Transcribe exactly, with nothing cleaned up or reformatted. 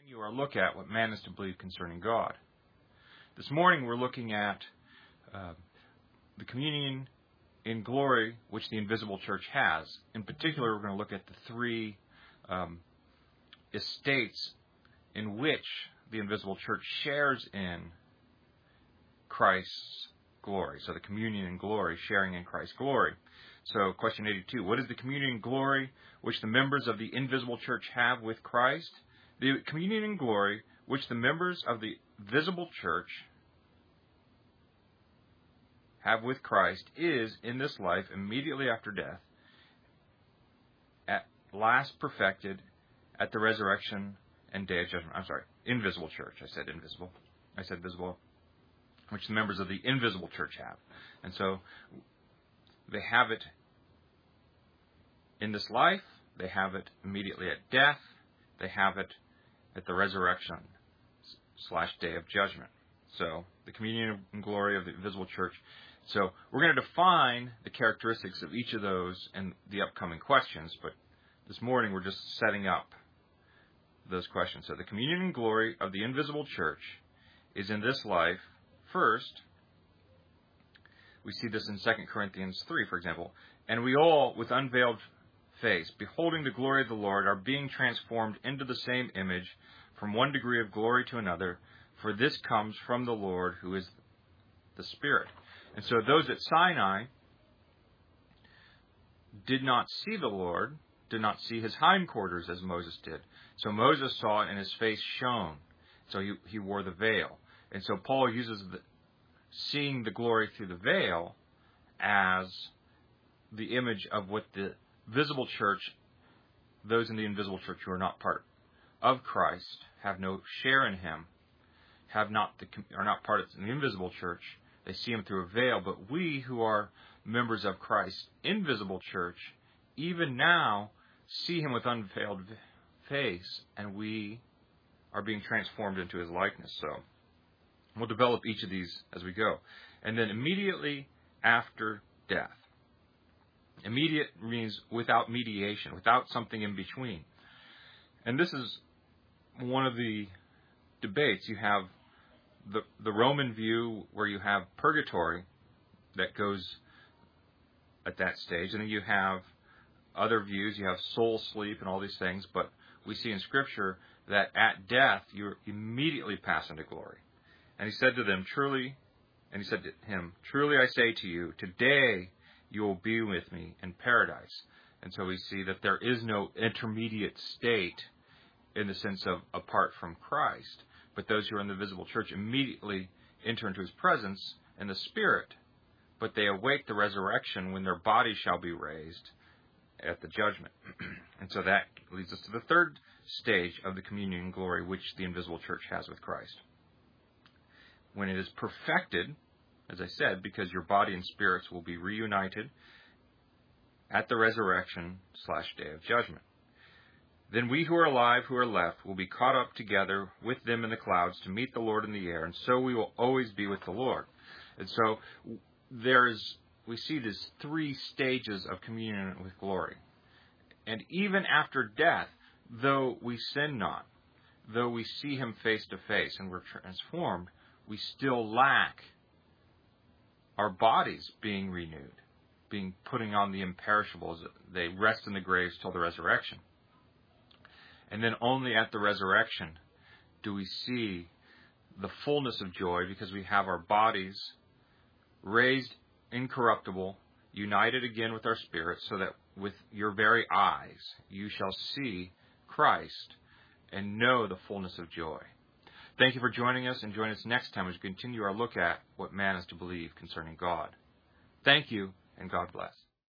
continue our look at what man is to believe concerning God. This morning we're looking at uh, the communion in glory which the invisible church has. In particular, we're going to look at the three um, estates in which the invisible church shares in Christ's glory. So the communion in glory, sharing in Christ's glory. So question eighty-two, what is the communion in glory which the members of the invisible church have with Christ? The communion in glory which the members of the visible church have with Christ is, in this life, immediately after death, at last perfected at the resurrection and day of judgment. I'm sorry, invisible church. I said invisible. I said visible, which the members of the invisible church have. And so they have it in this life, they have it immediately at death, they have it at the resurrection slash day of judgment. So the communion and glory of the invisible church. So we're going to define the characteristics of each of those in the upcoming questions, but this morning we're just setting up those questions. So the communion and glory of the invisible church is in this life. First, we see this in Second Corinthians three, for example. And we all, with unveiled face, beholding the glory of the Lord, are being transformed into the same image from one degree of glory to another, for this comes from the Lord, who is the Spirit. And so those at Sinai did not see the Lord, did not see his hindquarters as Moses did. So Moses saw it and his face shone. So he, he wore the veil. And so Paul uses the, seeing the glory through the veil as the image of what the visible church, those in the invisible church who are not part of Christ, have no share in him, have not the, are not part of the invisible church. They see him through a veil. But we who are members of Christ's invisible church, even now see him with unveiled face, and we are being transformed into his likeness. So we'll develop each of these as we go. And then immediately after death. Immediate means without mediation, without something in between. And this is one of the debates. You have the, the Roman view where you have purgatory that goes at that stage. And then you have other views. You have soul sleep and all these things. But we see in Scripture that at death you immediately pass into glory. And he said to them, truly, and he said to him, truly I say to you, today you will be with me in paradise. And so we see that there is no intermediate state in the sense of apart from Christ. But those who are in the visible church immediately enter into his presence in the Spirit. But they await the resurrection when their bodies shall be raised at the judgment. And so that leads us to the third stage of the communion and glory which the invisible church has with Christ. When it is perfected, as I said, because your body and spirits will be reunited at the resurrection slash day of judgment. Then we who are alive, who are left, will be caught up together with them in the clouds to meet the Lord in the air, and so we will always be with the Lord. And so there's, we see these three stages of communion with glory. And even after death, though we sin not, though we see him face to face and we're transformed, we still lack our bodies being renewed, being putting on the imperishables. They rest in the graves till the resurrection. And then only at the resurrection do we see the fullness of joy, because we have our bodies raised incorruptible, united again with our spirits, so that with your very eyes you shall see Christ and know the fullness of joy. Thank you for joining us, and join us next time as we continue our look at what man is to believe concerning God. Thank you, and God bless.